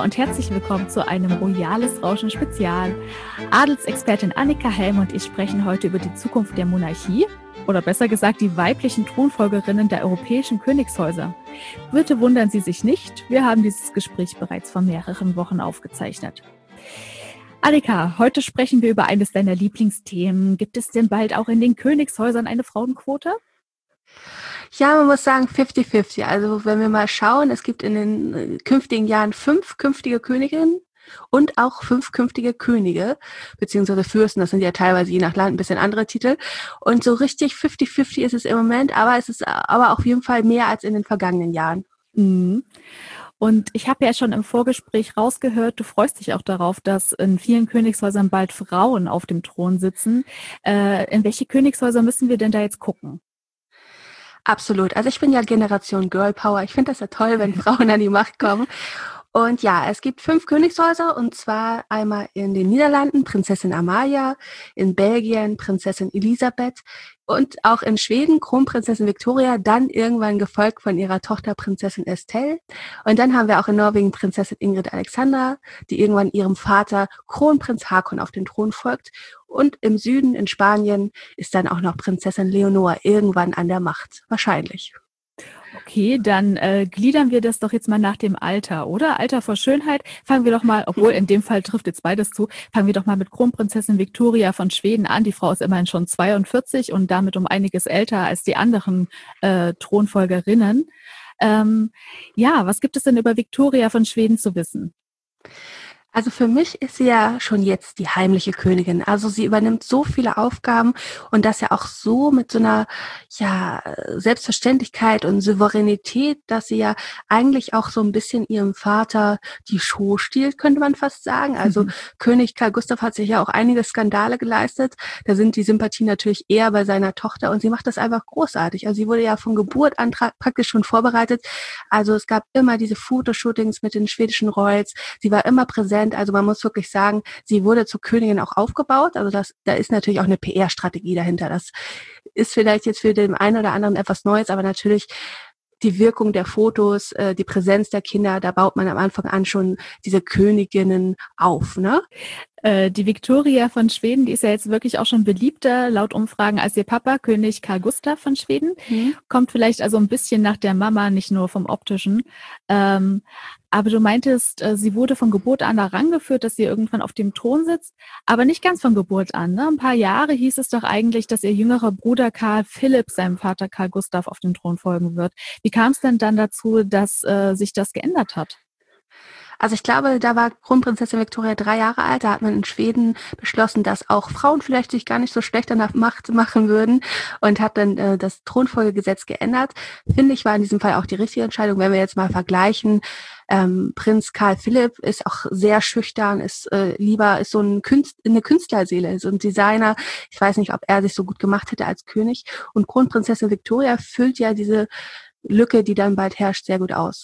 und herzlich willkommen zu einem Royales Rauschen Spezial. Adelsexpertin Annika Helm und ich sprechen heute über die Zukunft der Monarchie oder besser gesagt die weiblichen Thronfolgerinnen der europäischen Königshäuser. Bitte wundern Sie sich nicht, wir haben dieses Gespräch bereits vor mehreren Wochen aufgezeichnet. Annika, heute sprechen wir über eines deiner Lieblingsthemen. Gibt es denn bald auch in den Königshäusern eine Frauenquote? Ja, man muss sagen 50-50. Also wenn wir mal schauen, es gibt in den künftigen Jahren 5 künftige Königinnen und auch 5 künftige Könige, beziehungsweise Fürsten, das sind ja teilweise je nach Land ein bisschen andere Titel. Und so richtig 50-50 ist es im Moment, aber es ist aber auf jeden Fall mehr als in den vergangenen Jahren. Mhm. Und ich habe ja schon im Vorgespräch rausgehört, du freust dich auch darauf, dass in vielen Königshäusern bald Frauen auf dem Thron sitzen. In welche Königshäuser müssen wir denn da jetzt gucken? Absolut. Also ich bin ja Generation Girl Power. Ich finde das ja toll, wenn Frauen an die Macht kommen. Und ja, es gibt 5 Königshäuser, und zwar einmal in den Niederlanden Prinzessin Amalia, in Belgien Prinzessin Elisabeth und auch in Schweden Kronprinzessin Victoria, dann irgendwann gefolgt von ihrer Tochter Prinzessin Estelle. Und dann haben wir auch in Norwegen Prinzessin Ingrid Alexandra, die irgendwann ihrem Vater Kronprinz Haakon auf den Thron folgt. Und im Süden in Spanien ist dann auch noch Prinzessin Leonor irgendwann an der Macht, wahrscheinlich. Okay, dann gliedern wir das doch jetzt mal nach dem Alter, oder? Alter vor Schönheit. Fangen wir doch mal, obwohl in dem Fall trifft jetzt beides zu, fangen wir doch mal mit Kronprinzessin Victoria von Schweden an. Die Frau ist immerhin schon 42 und damit um einiges älter als die anderen Thronfolgerinnen. Ja, was gibt es denn über Victoria von Schweden zu wissen? Also für mich ist sie ja schon jetzt die heimliche Königin. Also sie übernimmt so viele Aufgaben und das ja auch so mit so einer Selbstverständlichkeit und Souveränität, dass sie ja eigentlich auch so ein bisschen ihrem Vater die Show stiehlt, könnte man fast sagen. Also König Karl Gustav hat sich ja auch einige Skandale geleistet. Da sind die Sympathien natürlich eher bei seiner Tochter und sie macht das einfach großartig. Also sie wurde ja von Geburt an praktisch schon vorbereitet. Also es gab immer diese Fotoshootings mit den schwedischen Royals. Sie war immer präsent. Also man muss wirklich sagen, sie wurde zur Königin auch aufgebaut. Also da ist natürlich auch eine PR-Strategie dahinter. Das ist vielleicht jetzt für den einen oder anderen etwas Neues, aber natürlich die Wirkung der Fotos, die Präsenz der Kinder, da baut man am Anfang an schon diese Königinnen auf, ne? Die Victoria von Schweden, die ist ja jetzt wirklich auch schon beliebter laut Umfragen als ihr Papa, König Karl Gustav von Schweden. Kommt vielleicht also ein bisschen nach der Mama, nicht nur vom Optischen. Aber du meintest, sie wurde von Geburt an herangeführt, dass sie irgendwann auf dem Thron sitzt, aber nicht ganz von Geburt an. Ne? Ein paar Jahre hieß es doch eigentlich, dass ihr jüngerer Bruder Karl Philipp seinem Vater Karl Gustav auf den Thron folgen wird. Wie kam es denn dann dazu, dass sich das geändert hat? Also ich glaube, da war Kronprinzessin Victoria 3 Jahre alt. Da hat man in Schweden beschlossen, dass auch Frauen vielleicht sich gar nicht so schlecht an der Macht machen würden und hat dann das Thronfolgegesetz geändert. Finde ich, war in diesem Fall auch die richtige Entscheidung. Wenn wir jetzt mal vergleichen, Prinz Karl Philipp ist auch sehr schüchtern, ist so eine Künstlerseele, so ein Designer. Ich weiß nicht, ob er sich so gut gemacht hätte als König. Und Kronprinzessin Victoria füllt ja diese Lücke, die dann bald herrscht, sehr gut aus.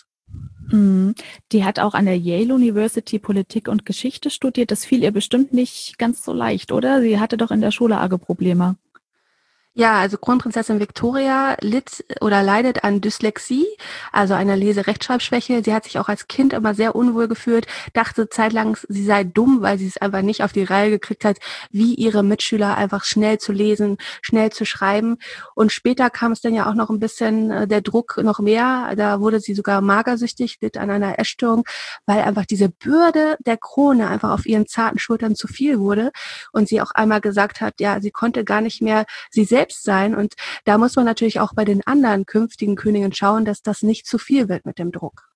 Die hat auch an der Yale University Politik und Geschichte studiert. Das fiel ihr bestimmt nicht ganz so leicht, oder? Sie hatte doch in der Schule arge Probleme. Ja, also Kronprinzessin Victoria litt oder leidet an Dyslexie, also einer Lese-Rechtschreibschwäche. Sie hat sich auch als Kind immer sehr unwohl gefühlt, dachte zeitlang, sie sei dumm, weil sie es einfach nicht auf die Reihe gekriegt hat, wie ihre Mitschüler einfach schnell zu lesen, schnell zu schreiben. Und später kam es dann ja auch noch ein bisschen der Druck noch mehr. Da wurde sie sogar magersüchtig, litt an einer Essstörung, weil einfach diese Bürde der Krone einfach auf ihren zarten Schultern zu viel wurde. Und sie auch einmal gesagt hat, ja, sie konnte gar nicht mehr sie selbst sein. Und da muss man natürlich auch bei den anderen künftigen Königen schauen, dass das nicht zu viel wird mit dem Druck.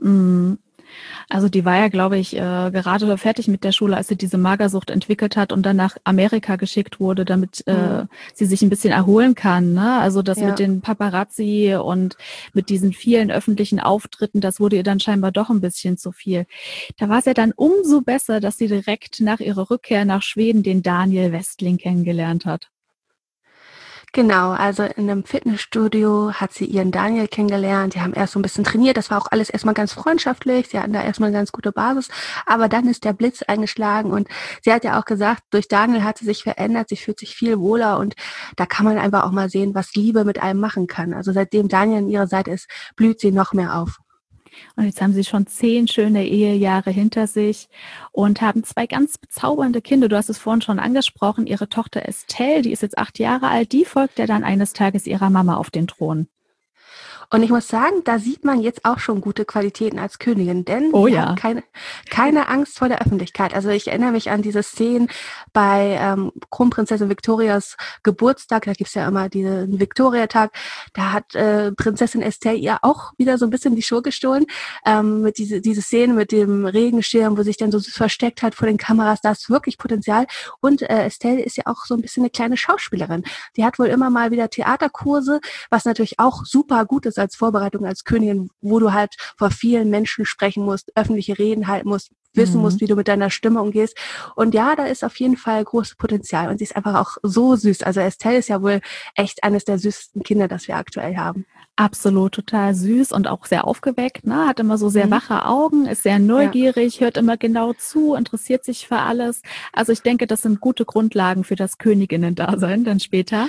Also die war ja, glaube ich, gerade fertig mit der Schule, als sie diese Magersucht entwickelt hat und dann nach Amerika geschickt wurde, damit sie sich ein bisschen erholen kann. Ne? Also das mit den Paparazzi und mit diesen vielen öffentlichen Auftritten, das wurde ihr dann scheinbar doch ein bisschen zu viel. Da war es ja dann umso besser, dass sie direkt nach ihrer Rückkehr nach Schweden den Daniel Westling kennengelernt hat. Genau, also in einem Fitnessstudio hat sie ihren Daniel kennengelernt. Die haben erst so ein bisschen trainiert. Das war auch alles erstmal ganz freundschaftlich. Sie hatten da erstmal eine ganz gute Basis. Aber dann ist der Blitz eingeschlagen und sie hat ja auch gesagt, durch Daniel hat sie sich verändert. Sie fühlt sich viel wohler und da kann man einfach auch mal sehen, was Liebe mit einem machen kann. Also seitdem Daniel an ihrer Seite ist, blüht sie noch mehr auf. Und jetzt haben sie schon 10 schöne Ehejahre hinter sich und haben 2 ganz bezaubernde Kinder. Du hast es vorhin schon angesprochen. Ihre Tochter Estelle, die ist jetzt 8 Jahre alt, die folgt ja dann eines Tages ihrer Mama auf den Thron. Und ich muss sagen, da sieht man jetzt auch schon gute Qualitäten als Königin, denn sie hat keine Angst vor der Öffentlichkeit. Also ich erinnere mich an diese Szenen bei Kronprinzessin Victorias Geburtstag, da gibt's ja immer diesen Victoria-Tag, da hat Prinzessin Estelle ihr auch wieder so ein bisschen die Show gestohlen, mit diese Szene mit dem Regenschirm, wo sich dann so versteckt hat vor den Kameras, da ist wirklich Potenzial. Und Estelle ist ja auch so ein bisschen eine kleine Schauspielerin. Die hat wohl immer mal wieder Theaterkurse, was natürlich auch super gut ist als Vorbereitung als Königin, wo du halt vor vielen Menschen sprechen musst, öffentliche Reden halten musst, wissen musst, wie du mit deiner Stimme umgehst. Und ja, da ist auf jeden Fall großes Potenzial. Und sie ist einfach auch so süß. Also Estelle ist ja wohl echt eines der süßesten Kinder, das wir aktuell haben. Absolut, total süß und auch sehr aufgeweckt, ne? Hat immer so sehr wache Augen, ist sehr neugierig, hört immer genau zu, interessiert sich für alles. Also ich denke, das sind gute Grundlagen für das Königinnen-Dasein dann später.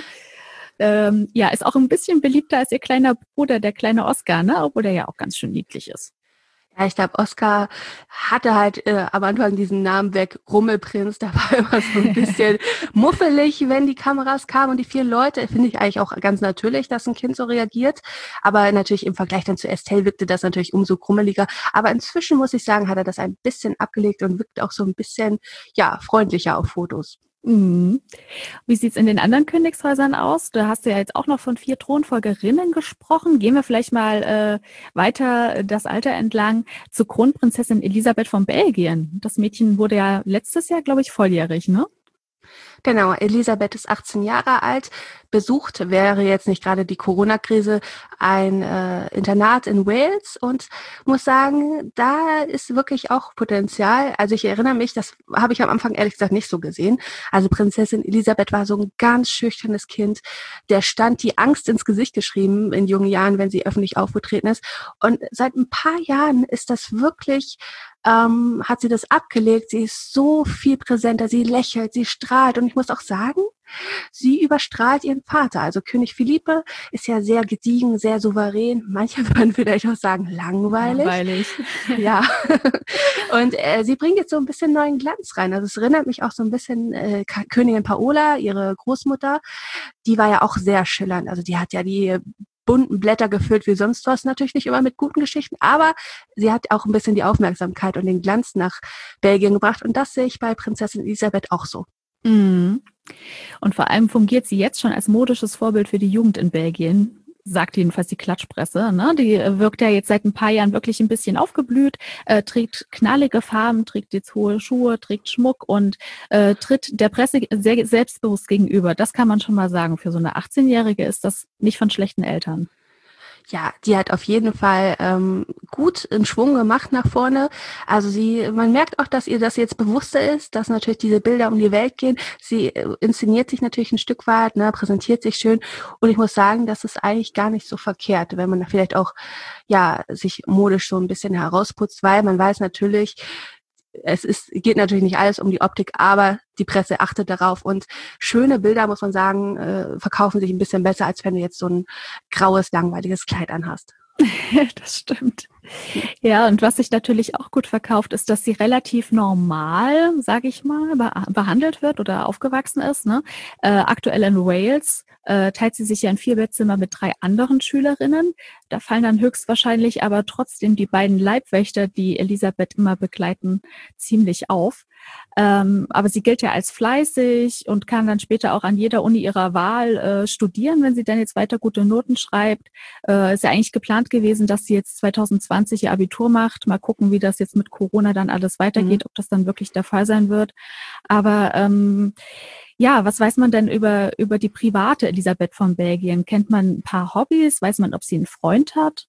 Ist auch ein bisschen beliebter als ihr kleiner Bruder, der kleine Oscar, ne? Obwohl der ja auch ganz schön niedlich ist. Ja, ich glaube, Oscar hatte halt am Anfang diesen Namen weg, Rummelprinz. Da war immer so ein bisschen muffelig, wenn die Kameras kamen und die 4 Leute. Finde ich eigentlich auch ganz natürlich, dass ein Kind so reagiert. Aber natürlich im Vergleich dann zu Estelle wirkte das natürlich umso krummeliger. Aber inzwischen, muss ich sagen, hat er das ein bisschen abgelegt und wirkt auch so ein bisschen, freundlicher auf Fotos. Mhm. Wie sieht's in den anderen Königshäusern aus? Du hast ja jetzt auch noch von 4 Thronfolgerinnen gesprochen. Gehen wir vielleicht mal weiter das Alter entlang zu Kronprinzessin Elisabeth von Belgien. Das Mädchen wurde ja letztes Jahr, glaube ich, volljährig, ne? Genau, Elisabeth ist 18 Jahre alt, besucht, wäre jetzt nicht gerade die Corona-Krise, ein Internat in Wales und muss sagen, da ist wirklich auch Potenzial. Also ich erinnere mich, das habe ich am Anfang ehrlich gesagt nicht so gesehen. Also Prinzessin Elisabeth war so ein ganz schüchternes Kind, der stand die Angst ins Gesicht geschrieben in jungen Jahren, wenn sie öffentlich aufgetreten ist. Und seit ein paar Jahren ist das wirklich hat sie das abgelegt. Sie ist so viel präsenter, sie lächelt, sie strahlt. Und ich muss auch sagen, sie überstrahlt ihren Vater. Also König Philippe ist ja sehr gediegen, sehr souverän. Manche würden vielleicht auch sagen, langweilig. Ja. Und sie bringt jetzt so ein bisschen neuen Glanz rein. Also es erinnert mich auch so ein bisschen Königin Paola, ihre Großmutter. Die war ja auch sehr schillernd. Also die hat ja die bunten Blätter gefüllt wie sonst was, natürlich nicht immer mit guten Geschichten, aber sie hat auch ein bisschen die Aufmerksamkeit und den Glanz nach Belgien gebracht und das sehe ich bei Prinzessin Elisabeth auch so. Mhm. Und vor allem fungiert sie jetzt schon als modisches Vorbild für die Jugend in Belgien. Sagt jedenfalls die Klatschpresse, ne? Die wirkt ja jetzt seit ein paar Jahren wirklich ein bisschen trägt knallige Farben, trägt jetzt hohe Schuhe, trägt Schmuck und tritt der Presse sehr selbstbewusst gegenüber. Das kann man schon mal sagen. Für so eine 18-Jährige ist das nicht von schlechten Eltern. Ja, die hat auf jeden Fall gut in Schwung gemacht nach vorne. Also man merkt auch, dass ihr das jetzt bewusster ist, dass natürlich diese Bilder um die Welt gehen. Sie inszeniert sich natürlich ein Stück weit, ne, präsentiert sich schön. Und ich muss sagen, das ist eigentlich gar nicht so verkehrt, wenn man da vielleicht auch sich modisch so ein bisschen herausputzt, weil man weiß natürlich, geht natürlich nicht alles um die Optik, aber die Presse achtet darauf und schöne Bilder, muss man sagen, verkaufen sich ein bisschen besser, als wenn du jetzt so ein graues, langweiliges Kleid anhast. Das stimmt. Ja, und was sich natürlich auch gut verkauft, ist, dass sie relativ normal, sage ich mal, behandelt wird oder aufgewachsen ist. Ne? Aktuell in Wales teilt sie sich ja ein 4-Bettzimmer mit 3 anderen Schülerinnen. Da fallen dann höchstwahrscheinlich aber trotzdem die beiden Leibwächter, die Elisabeth immer begleiten, ziemlich auf. Aber sie gilt ja als fleißig und kann dann später auch an jeder Uni ihrer Wahl studieren, wenn sie dann jetzt weiter gute Noten schreibt. Ist ja eigentlich geplant gewesen, dass sie jetzt 2020 ihr Abitur macht. Mal gucken, wie das jetzt mit Corona dann alles weitergeht, ob das dann wirklich der Fall sein wird. Aber was weiß man denn über die private Elisabeth von Belgien? Kennt man ein paar Hobbys? Weiß man, ob sie einen Freund hat?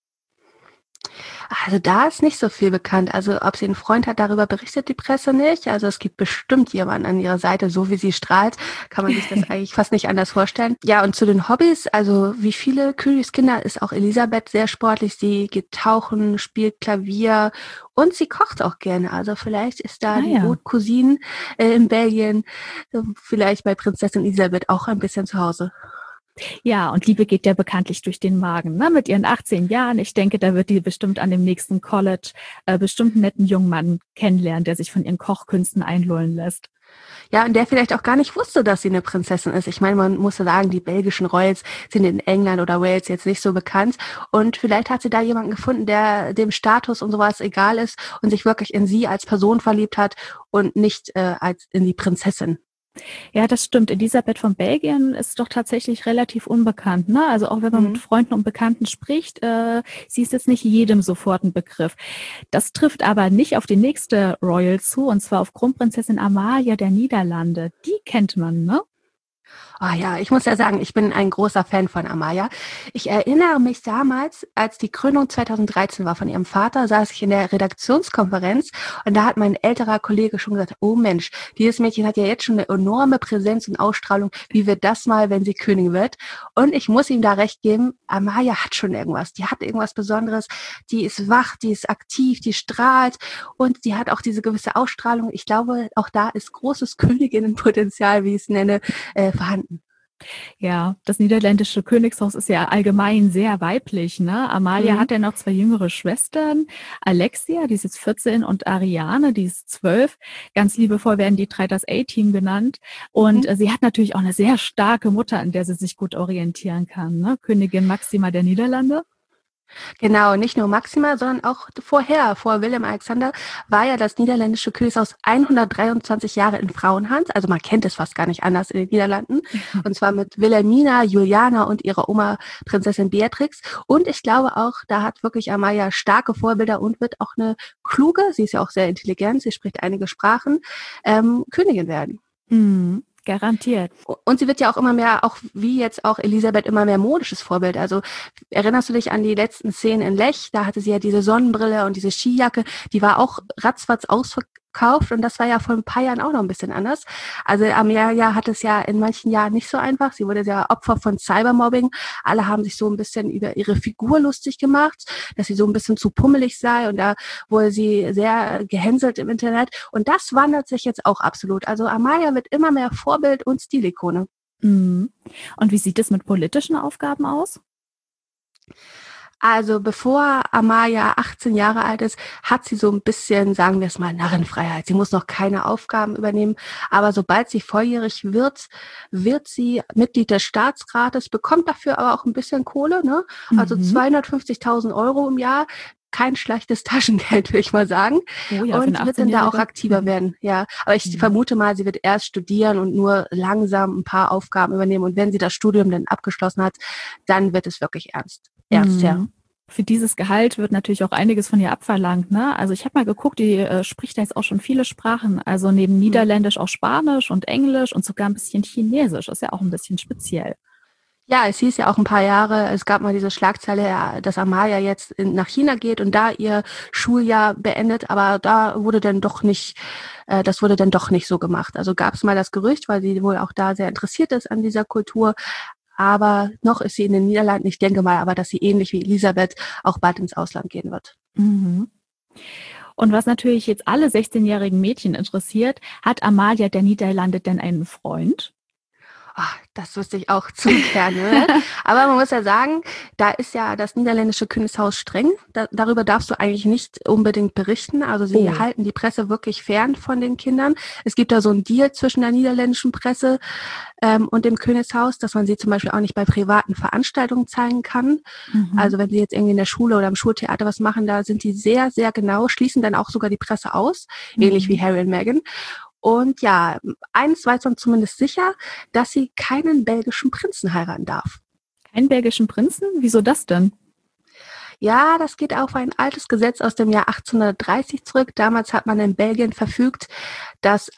Also da ist nicht so viel bekannt. Also ob sie einen Freund hat, darüber berichtet die Presse nicht. Also es gibt bestimmt jemanden an ihrer Seite, so wie sie strahlt, kann man sich das eigentlich fast nicht anders vorstellen. Ja, und zu den Hobbys, also wie viele Königskinder ist auch Elisabeth sehr sportlich. Sie geht tauchen, spielt Klavier und sie kocht auch gerne. Also vielleicht ist da die Haute Cuisine in Belgien vielleicht bei Prinzessin Elisabeth auch ein bisschen zu Hause. Ja, und Liebe geht ja bekanntlich durch den Magen, ne? Mit ihren 18 Jahren. Ich denke, da wird die bestimmt an dem nächsten College bestimmt einen netten jungen Mann kennenlernen, der sich von ihren Kochkünsten einlullen lässt. Ja, und der vielleicht auch gar nicht wusste, dass sie eine Prinzessin ist. Ich meine, man muss ja sagen, die belgischen Royals sind in England oder Wales jetzt nicht so bekannt. Und vielleicht hat sie da jemanden gefunden, der dem Status und sowas egal ist und sich wirklich in sie als Person verliebt hat und nicht als in die Prinzessin. Ja, das stimmt. Elisabeth von Belgien ist doch tatsächlich relativ unbekannt, ne? Also auch wenn man mit Freunden und Bekannten spricht, sie ist jetzt nicht jedem sofort ein Begriff. Das trifft aber nicht auf die nächste Royal zu, und zwar auf Kronprinzessin Amalia der Niederlande. Die kennt man, ne? Ah ja, ich muss ja sagen, ich bin ein großer Fan von Amalia. Ich erinnere mich damals, als die Krönung 2013 war von ihrem Vater, saß ich in der Redaktionskonferenz und da hat mein älterer Kollege schon gesagt, oh Mensch, dieses Mädchen hat ja jetzt schon eine enorme Präsenz und Ausstrahlung. Wie wird das mal, wenn sie Königin wird? Und ich muss ihm da recht geben, Amalia hat schon irgendwas. Die hat irgendwas Besonderes. Die ist wach, die ist aktiv, die strahlt und die hat auch diese gewisse Ausstrahlung. Ich glaube, auch da ist großes Königinnenpotenzial, wie ich es nenne, vorhanden. Ja, das niederländische Königshaus ist ja allgemein sehr weiblich, ne? Amalia hat ja noch 2 jüngere Schwestern, Alexia, die ist jetzt 14, und Ariane, die ist 12. Ganz liebevoll werden die 3 das A-Team genannt. Und sie hat natürlich auch eine sehr starke Mutter, an der sie sich gut orientieren kann, ne? Königin Maxima der Niederlande. Genau, nicht nur Maxima, sondern auch vor Willem Alexander, war ja das niederländische Königshaus 123 Jahre in Frauenhand. Also man kennt es fast gar nicht anders in den Niederlanden. Und zwar mit Wilhelmina, Juliana und ihrer Oma Prinzessin Beatrix. Und ich glaube auch, da hat wirklich Amalia starke Vorbilder und wird auch eine kluge, sie ist ja auch sehr intelligent, sie spricht einige Sprachen, Königin werden. Garantiert. Und sie wird ja auch immer mehr, auch wie jetzt auch Elisabeth, immer mehr modisches Vorbild. Also erinnerst du dich an die letzten Szenen in Lech? Da hatte sie ja diese Sonnenbrille und diese Skijacke, die war auch ratzfatz ausverkauft und das war ja vor ein paar Jahren auch noch ein bisschen anders. Also Amalia hat es ja in manchen Jahren nicht so einfach. Sie wurde ja Opfer von Cybermobbing. Alle haben sich so ein bisschen über ihre Figur lustig gemacht, dass sie so ein bisschen zu pummelig sei und da wurde sie sehr gehänselt im Internet. Und das wandelt sich jetzt auch absolut. Also Amalia wird immer mehr Vorbild und Stilikone. Und wie sieht es mit politischen Aufgaben aus? Also bevor Amalia 18 Jahre alt ist, hat sie so ein bisschen, sagen wir es mal, Narrenfreiheit. Sie muss noch keine Aufgaben übernehmen, aber sobald sie volljährig wird, wird sie Mitglied des Staatsrates, bekommt dafür aber auch ein bisschen Kohle, ne? Also 250.000 Euro im Jahr. Kein schlechtes Taschengeld, würde ich mal sagen. Oh ja, und wird dann da auch aktiver werden. Ja, aber ich vermute mal, sie wird erst studieren und nur langsam ein paar Aufgaben übernehmen. Und wenn sie das Studium dann abgeschlossen hat, dann wird es wirklich ernst. Ja. Für dieses Gehalt wird natürlich auch einiges von ihr abverlangt, ne? Also ich habe mal geguckt, die spricht da jetzt auch schon viele Sprachen. Also neben Niederländisch auch Spanisch und Englisch und sogar ein bisschen Chinesisch. Ist ja auch ein bisschen speziell. Ja, es hieß ja auch ein paar Jahre, es gab mal diese Schlagzeile, dass Amalia jetzt nach China geht und da ihr Schuljahr beendet, aber da wurde dann doch nicht, das wurde dann doch nicht so gemacht. Also gab es mal das Gerücht, weil sie wohl auch da sehr interessiert ist an dieser Kultur, aber noch ist sie in den Niederlanden. Ich denke mal aber, dass sie ähnlich wie Elisabeth auch bald ins Ausland gehen wird. Und was natürlich jetzt alle 16-jährigen Mädchen interessiert, hat Amalia der Niederlande denn einen Freund? Ach, das wüsste ich auch zu gerne. Aber man muss ja sagen, da ist ja das niederländische Königshaus streng. Darüber darfst du eigentlich nicht unbedingt berichten. Also sie halten die Presse wirklich fern von den Kindern. Es gibt da so einen Deal zwischen der niederländischen Presse und dem Königshaus, dass man sie zum Beispiel auch nicht bei privaten Veranstaltungen zeigen kann. Also wenn sie jetzt irgendwie in der Schule oder im Schultheater was machen, da sind die sehr, sehr genau, schließen dann auch sogar die Presse aus, ähnlich wie Harry und Meghan. Und ja, eins weiß man zumindest sicher, dass sie keinen belgischen Prinzen heiraten darf. Keinen belgischen Prinzen? Wieso das denn? Ja, das geht auf ein altes Gesetz aus dem Jahr 1830 zurück. Damals hat man in Belgien verfügt, dass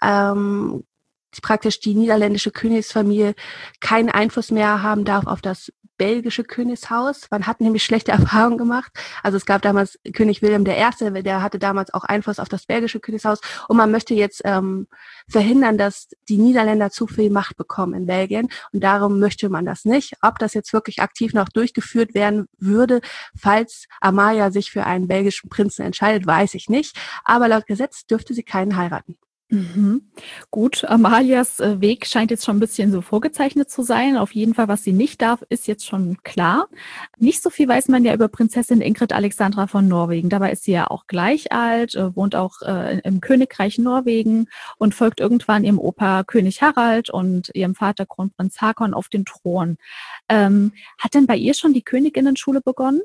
praktisch die niederländische Königsfamilie keinen Einfluss mehr haben darf auf das belgische Königshaus. Man hat nämlich schlechte Erfahrungen gemacht. Also es gab damals König Wilhelm I., der hatte damals auch Einfluss auf das belgische Königshaus. Und man möchte jetzt verhindern, dass die Niederländer zu viel Macht bekommen in Belgien. Und darum möchte man das nicht. Ob das jetzt wirklich aktiv noch durchgeführt werden würde, falls Amalia sich für einen belgischen Prinzen entscheidet, weiß ich nicht. Aber laut Gesetz dürfte sie keinen heiraten. Mhm. Gut, Amalias Weg scheint jetzt schon ein bisschen so vorgezeichnet zu sein. Auf jeden Fall, was sie nicht darf, ist jetzt schon klar. Nicht so viel weiß man ja über Prinzessin Ingrid Alexandra von Norwegen. Dabei ist sie ja auch gleich alt, wohnt auch im Königreich Norwegen und folgt irgendwann ihrem Opa König Harald und ihrem Vater Kronprinz Haakon auf den Thron. Hat denn bei ihr schon die Königinnenschule begonnen?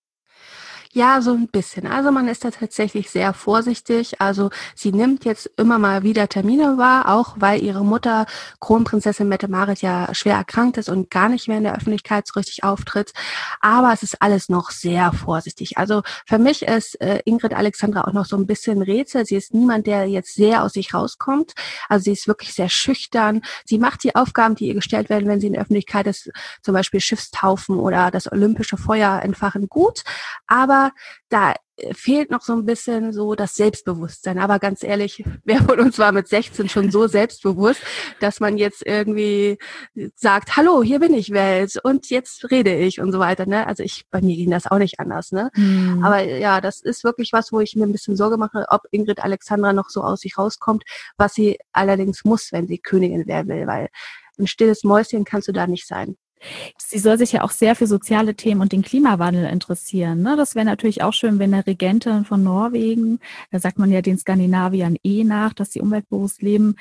Ja, so ein bisschen. Also, man ist da tatsächlich sehr vorsichtig. Also, sie nimmt jetzt immer mal wieder Termine wahr, auch weil ihre Mutter, Kronprinzessin Mette-Marit, ja schwer erkrankt ist und gar nicht mehr in der Öffentlichkeit so richtig auftritt. Aber es ist alles noch sehr vorsichtig. Also, für mich ist, Ingrid Alexandra auch noch so ein bisschen Rätsel. Sie ist niemand, der jetzt sehr aus sich rauskommt. Also, sie ist wirklich sehr schüchtern. Sie macht die Aufgaben, die ihr gestellt werden, wenn sie in der Öffentlichkeit ist, zum Beispiel Schiffstaufen oder das olympische Feuer entfachen, gut. Aber da fehlt noch so ein bisschen so das Selbstbewusstsein. Aber ganz ehrlich, wer von uns war mit 16 schon so selbstbewusst, dass man jetzt irgendwie sagt: „Hallo, hier bin ich Welt und jetzt rede ich“ und so weiter, ne? Also, bei mir ging das auch nicht anders, ne? Hm. Aber ja, das ist wirklich was, wo ich mir ein bisschen Sorge mache, ob Ingrid Alexandra noch so aus sich rauskommt, was sie allerdings muss, wenn sie Königin werden will, weil ein stilles Mäuschen kannst du da nicht sein. Sie soll sich ja auch sehr für soziale Themen und den Klimawandel interessieren, ne? Das wäre natürlich auch schön, wenn 'ne Regentin von Norwegen, da sagt man ja den Skandinaviern nach, dass sie umweltbewusst leben,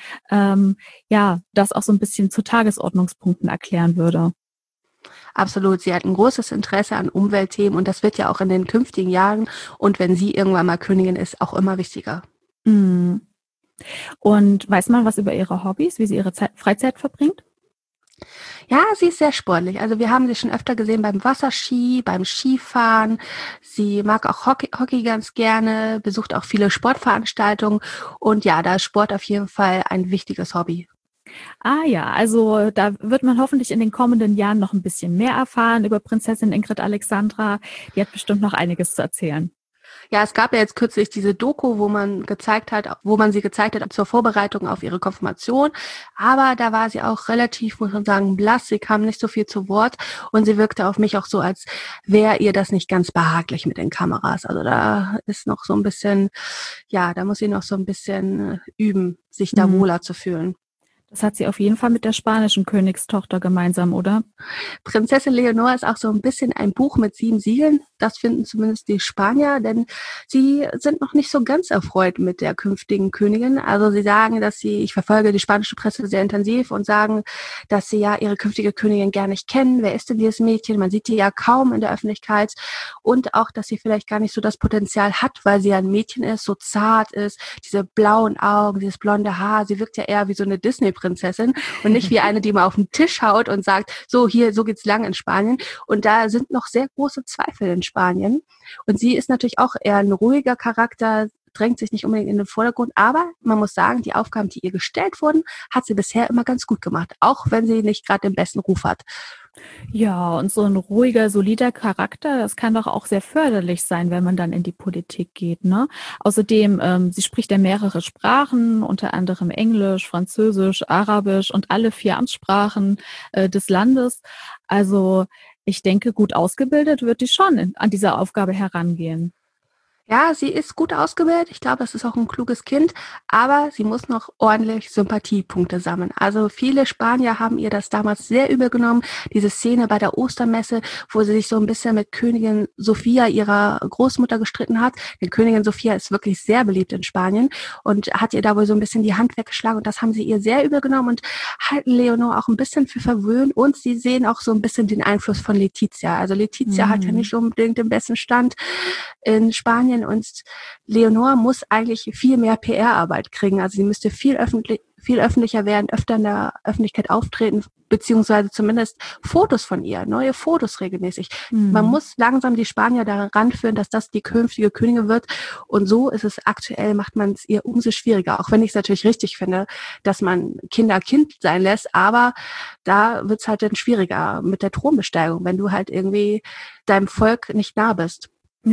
ja, das auch so ein bisschen zu Tagesordnungspunkten erklären würde. Absolut. Sie hat ein großes Interesse an Umweltthemen und das wird ja auch in den künftigen Jahren und wenn sie irgendwann mal Königin ist, auch immer wichtiger. Mhm. Und weiß man was über ihre Hobbys, wie sie ihre Freizeit verbringt? Ja, sie ist sehr sportlich. Also, wir haben sie schon öfter gesehen beim Wasserski, beim Skifahren. Sie mag auch Hockey ganz gerne, besucht auch viele Sportveranstaltungen und ja, da ist Sport auf jeden Fall ein wichtiges Hobby. Ah ja, also da wird man hoffentlich in den kommenden Jahren noch ein bisschen mehr erfahren über Prinzessin Ingrid Alexandra. Die hat bestimmt noch einiges zu erzählen. Ja, es gab ja jetzt kürzlich diese Doku, wo man sie gezeigt hat zur Vorbereitung auf ihre Konfirmation. Aber da war sie auch relativ, muss man sagen, blass. Sie kam nicht so viel zu Wort und sie wirkte auf mich auch so, als wäre ihr das nicht ganz behaglich mit den Kameras. Also da ist noch so ein bisschen, ja, da muss sie noch so ein bisschen üben, sich da Mhm. wohler zu fühlen. Das hat sie auf jeden Fall mit der spanischen Königstochter gemeinsam, oder? Prinzessin Leonor ist auch so ein bisschen ein Buch mit 7 Siegeln. Das finden zumindest die Spanier, denn sie sind noch nicht so ganz erfreut mit der künftigen Königin. Also, sie sagen, ich verfolge die spanische Presse sehr intensiv und sagen, dass sie ja ihre künftige Königin gar nicht kennen. Wer ist denn dieses Mädchen? Man sieht die ja kaum in der Öffentlichkeit und auch, dass sie vielleicht gar nicht so das Potenzial hat, weil sie ja ein Mädchen ist, so zart ist, diese blauen Augen, dieses blonde Haar. Sie wirkt ja eher wie so eine Disney-Prinzessin und nicht wie eine, die mal auf den Tisch haut und sagt: „So, hier, so geht's lang in Spanien.“ Und da sind noch sehr große Zweifel in Spanien. Und sie ist natürlich auch eher ein ruhiger Charakter, drängt sich nicht unbedingt in den Vordergrund. Aber man muss sagen, die Aufgaben, die ihr gestellt wurden, hat sie bisher immer ganz gut gemacht, auch wenn sie nicht gerade den besten Ruf hat. Ja, und so ein ruhiger, solider Charakter, das kann doch auch sehr förderlich sein, wenn man dann in die Politik geht, ne? Außerdem, sie spricht ja mehrere Sprachen, unter anderem Englisch, Französisch, Arabisch und alle 4 Amtssprachen, des Landes. Also, ich denke, gut ausgebildet wird die schon an diese Aufgabe herangehen. Ja, sie ist gut ausgebildet. Ich glaube, das ist auch ein kluges Kind, aber sie muss noch ordentlich Sympathiepunkte sammeln. Also, viele Spanier haben ihr das damals sehr übel genommen, diese Szene bei der Ostermesse, wo sie sich so ein bisschen mit Königin Sophia, ihrer Großmutter, gestritten hat. Denn Königin Sophia ist wirklich sehr beliebt in Spanien und hat ihr da wohl so ein bisschen die Hand weggeschlagen und das haben sie ihr sehr übel genommen und halten Leonor auch ein bisschen für verwöhnt und sie sehen auch so ein bisschen den Einfluss von Letizia. Also, Letizia hat ja Mhm. nicht unbedingt den besten Stand in Spanien und Leonor muss eigentlich viel mehr PR-Arbeit kriegen. Also sie müsste viel öffentlicher werden, öfter in der Öffentlichkeit auftreten, beziehungsweise zumindest Fotos von ihr, neue Fotos regelmäßig. Man Mhm. muss langsam die Spanier daran ranführen, dass das die künftige Königin wird. Und so ist es aktuell, macht man es ihr umso schwieriger. Auch wenn ich es natürlich richtig finde, dass man Kinder Kind sein lässt, aber da wird es halt dann schwieriger mit der Thronbesteigung, wenn du halt irgendwie deinem Volk nicht nah bist. Ja.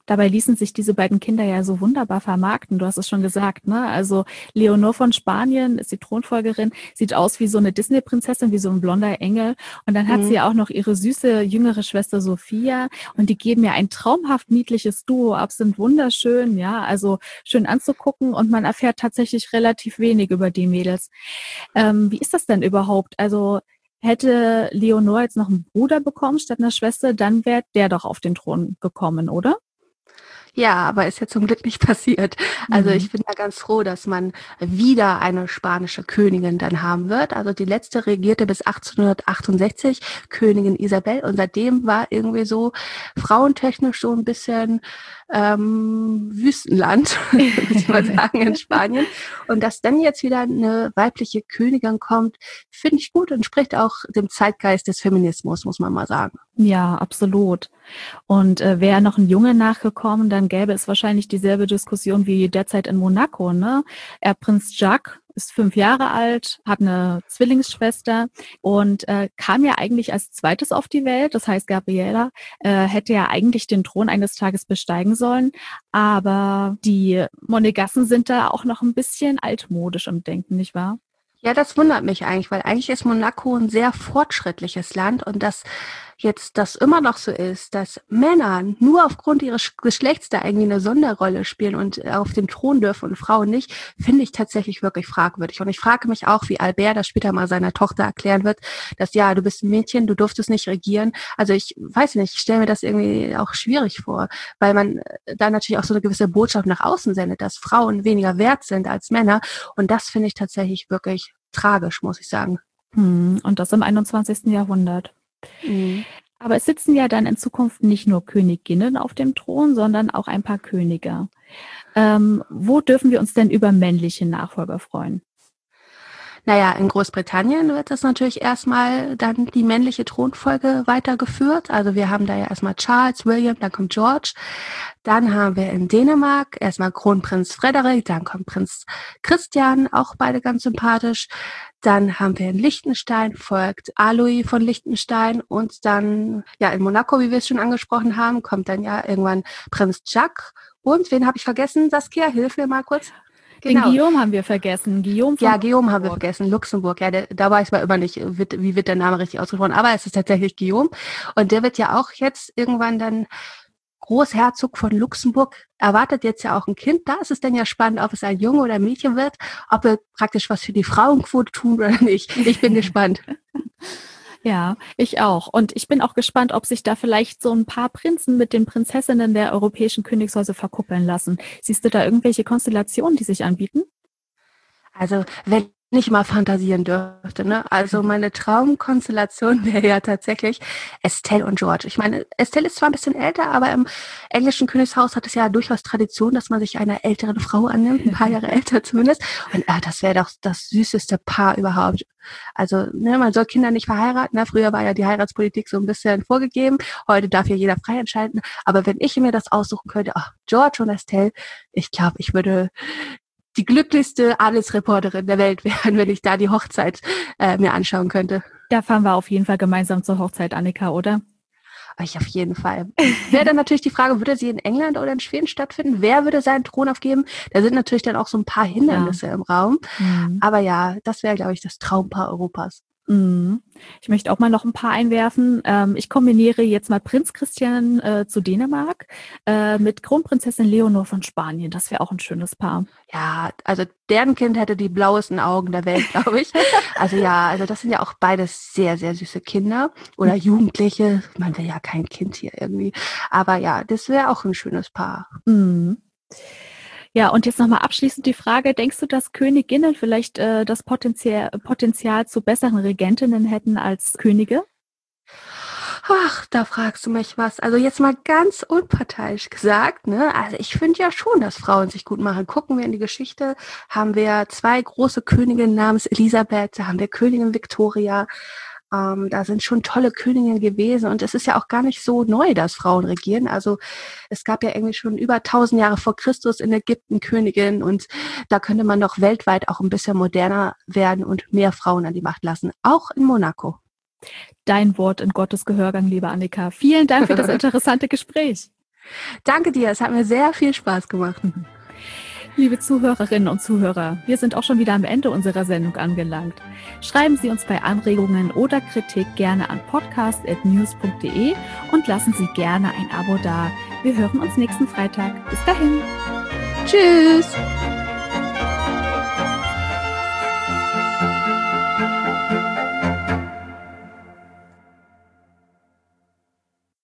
Dabei ließen sich diese beiden Kinder ja so wunderbar vermarkten. Du hast es schon gesagt, ne? Also Leonor von Spanien ist die Thronfolgerin, sieht aus wie so eine Disney-Prinzessin, wie so ein blonder Engel. Und dann hat sie ja auch noch ihre süße jüngere Schwester Sophia. Und die geben ja ein traumhaft niedliches Duo ab, sind wunderschön, ja, also schön anzugucken. Und man erfährt tatsächlich relativ wenig über die Mädels. Wie ist das denn überhaupt? Also hätte Leonor jetzt noch einen Bruder bekommen statt einer Schwester, dann wäre der doch auf den Thron gekommen, oder? Ja, aber ist ja zum Glück nicht passiert. Also ich bin da ganz froh, dass man wieder eine spanische Königin dann haben wird. Also die letzte regierte bis 1868, Königin Isabel. Und seitdem war irgendwie so frauentechnisch so ein bisschen Wüstenland, würde ich mal sagen, in Spanien. Und dass dann jetzt wieder eine weibliche Königin kommt, finde ich gut und spricht auch dem Zeitgeist des Feminismus, muss man mal sagen. Ja, absolut. Und wäre noch ein Junge nachgekommen, dann gäbe es wahrscheinlich dieselbe Diskussion wie derzeit in Monaco, ne? Prinz Jacques ist 5 Jahre alt, hat eine Zwillingsschwester und kam ja eigentlich als zweites auf die Welt. Das heißt, Gabriela hätte ja eigentlich den Thron eines Tages besteigen sollen. Aber die Monegassen sind da auch noch ein bisschen altmodisch im Denken, nicht wahr? Ja, das wundert mich eigentlich, weil eigentlich ist Monaco ein sehr fortschrittliches Land und dass jetzt das immer noch so ist, dass Männer nur aufgrund ihres Geschlechts da irgendwie eine Sonderrolle spielen und auf dem Thron dürfen und Frauen nicht, finde ich tatsächlich wirklich fragwürdig. Und ich frage mich auch, wie Albert das später mal seiner Tochter erklären wird, dass ja, du bist ein Mädchen, du durftest nicht regieren. Also ich weiß nicht, ich stelle mir das irgendwie auch schwierig vor, weil man da natürlich auch so eine gewisse Botschaft nach außen sendet, dass Frauen weniger wert sind als Männer. Und das finde ich tatsächlich wirklich tragisch, muss ich sagen. Und das im 21. Jahrhundert. Mhm. Aber es sitzen ja dann in Zukunft nicht nur Königinnen auf dem Thron, sondern auch ein paar Könige. Wo dürfen wir uns denn über männliche Nachfolger freuen? Naja, in Großbritannien wird das natürlich erstmal dann die männliche Thronfolge weitergeführt. Also wir haben da ja erstmal Charles, William, dann kommt George. Dann haben wir in Dänemark erstmal Kronprinz Frederik, dann kommt Prinz Christian, auch beide ganz sympathisch. Dann haben wir in Liechtenstein, folgt Alois von Liechtenstein und dann, ja, in Monaco, wie wir es schon angesprochen haben, kommt dann ja irgendwann Prinz Jacques. Und wen habe ich vergessen? Saskia, hilf mir mal kurz. Genau. Den Guillaume haben wir vergessen. Guillaume haben wir vergessen. Luxemburg. Ja, da weiß man immer nicht, wie wird der Name richtig ausgesprochen. Aber es ist tatsächlich Guillaume. Und der wird ja auch jetzt irgendwann dann Großherzog von Luxemburg. Erwartet jetzt ja auch ein Kind. Da ist es dann ja spannend, ob es ein Junge oder ein Mädchen wird. Ob wir praktisch was für die Frauenquote tun oder nicht. Ich bin gespannt. Ja, ich auch. Und ich bin auch gespannt, ob sich da vielleicht so ein paar Prinzen mit den Prinzessinnen der europäischen Königshäuser verkuppeln lassen. Siehst du da irgendwelche Konstellationen, die sich anbieten? Also, wenn ich mal fantasieren dürfte, ne? Also meine Traumkonstellation wäre ja tatsächlich Estelle und George. Ich meine, Estelle ist zwar ein bisschen älter, aber im englischen Königshaus hat es ja durchaus Tradition, dass man sich einer älteren Frau annimmt, ein paar Jahre älter zumindest. Und das wäre doch das süßeste Paar überhaupt. Also, ne, man soll Kinder nicht verheiraten. Ne? Früher war ja die Heiratspolitik so ein bisschen vorgegeben. Heute darf ja jeder frei entscheiden. Aber wenn ich mir das aussuchen könnte, George und Estelle, ich glaube, ich würde die glücklichste Adelsreporterin der Welt werden, wenn ich da die Hochzeit mir anschauen könnte. Da fahren wir auf jeden Fall gemeinsam zur Hochzeit, Annika, oder? Ich auf jeden Fall. Wäre dann natürlich die Frage, würde sie in England oder in Schweden stattfinden? Wer würde seinen Thron aufgeben? Da sind natürlich dann auch so ein paar Hindernisse im Raum. Aber ja, das wäre, glaube ich, das Traumpaar Europas. Ich möchte auch mal noch ein paar einwerfen. Ich kombiniere jetzt mal Prinz Christian zu Dänemark mit Kronprinzessin Leonor von Spanien. Das wäre auch ein schönes Paar. Ja, also deren Kind hätte die blauesten Augen der Welt, glaube ich. Also ja, also das sind ja auch beides sehr, sehr süße Kinder oder Jugendliche. Man will ja kein Kind hier irgendwie. Aber ja, das wäre auch ein schönes Paar. Ja, und jetzt nochmal abschließend die Frage, denkst du, dass Königinnen vielleicht das Potenzial zu besseren Regentinnen hätten als Könige? Ach, da fragst du mich was. Also jetzt mal ganz unparteiisch gesagt, ne? Also ich finde ja schon, dass Frauen sich gut machen. Gucken wir in die Geschichte, haben wir 2 große Königinnen namens Elisabeth, da haben wir Königin Victoria. Da sind schon tolle Königinnen gewesen und es ist ja auch gar nicht so neu, dass Frauen regieren. Also es gab ja irgendwie schon über 1000 Jahre vor Christus in Ägypten Königinnen und da könnte man doch weltweit auch ein bisschen moderner werden und mehr Frauen an die Macht lassen, auch in Monaco. Dein Wort in Gottes Gehörgang, liebe Annika. Vielen Dank für das interessante Gespräch. Danke dir, es hat mir sehr viel Spaß gemacht. Liebe Zuhörerinnen und Zuhörer, wir sind auch schon wieder am Ende unserer Sendung angelangt. Schreiben Sie uns bei Anregungen oder Kritik gerne an podcast@news.de und lassen Sie gerne ein Abo da. Wir hören uns nächsten Freitag. Bis dahin. Tschüss.